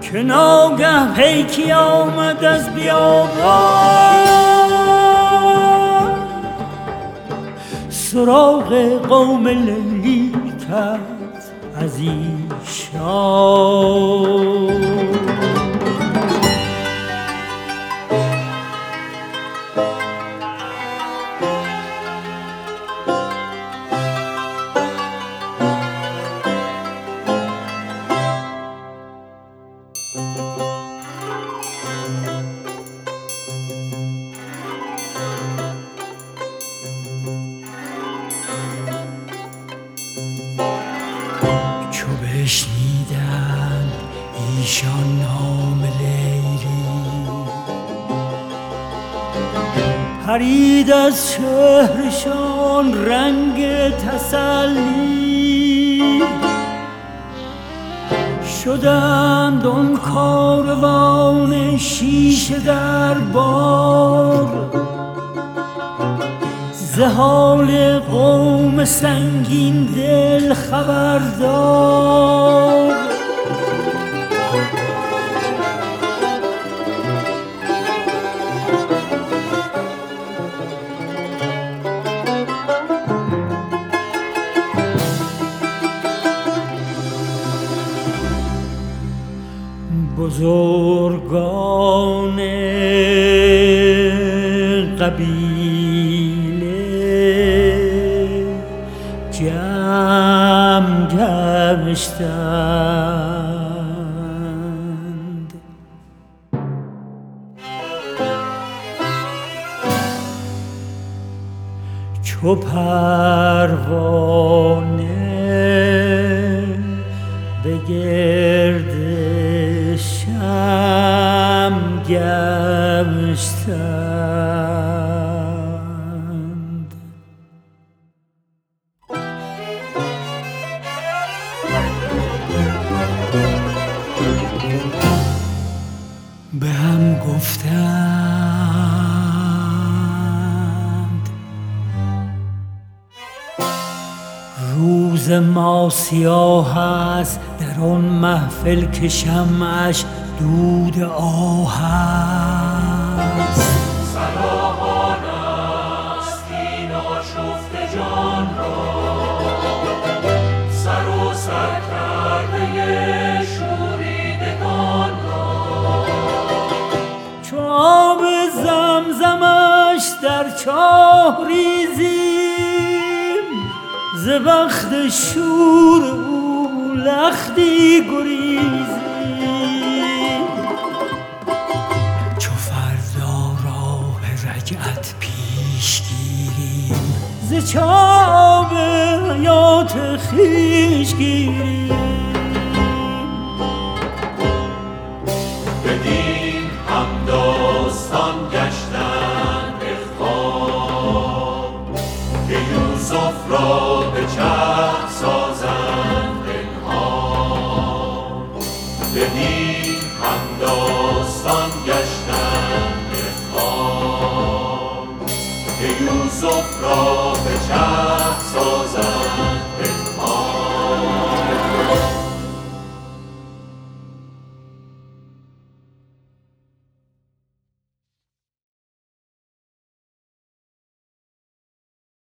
که ناگه پیکی آمد از بیابان سراغ قوم لیلی کرد از ایشان. چو بشنیدند ایشان نام لیلی پرید از چهرشان رنگ تسلی شدند آن کاروان شیشه در بار ز حال قوم سنگین دل خبردار. بزرگان قبیله جمع گشتند چو پروانه به گرد شمع گشتند. به هم گفتند روز ما سیاه است در آن محفل که شمعش دود آه است. صلاحان است این آشفته جان را سر و سر کرده شوریدگان را چو آب زمزمش در چاه ریزیم ز بخت شور او لختی گریزیم چو فردا راه رجعت پیش گیریم ز چاه حیات خویش گیریم. بدین همداستان گشتند اخوان که یوسف را به چرخ سازند پنهان. بدین همداستان گشتند اخوان که یوسف را به چرخ سازند پنهان.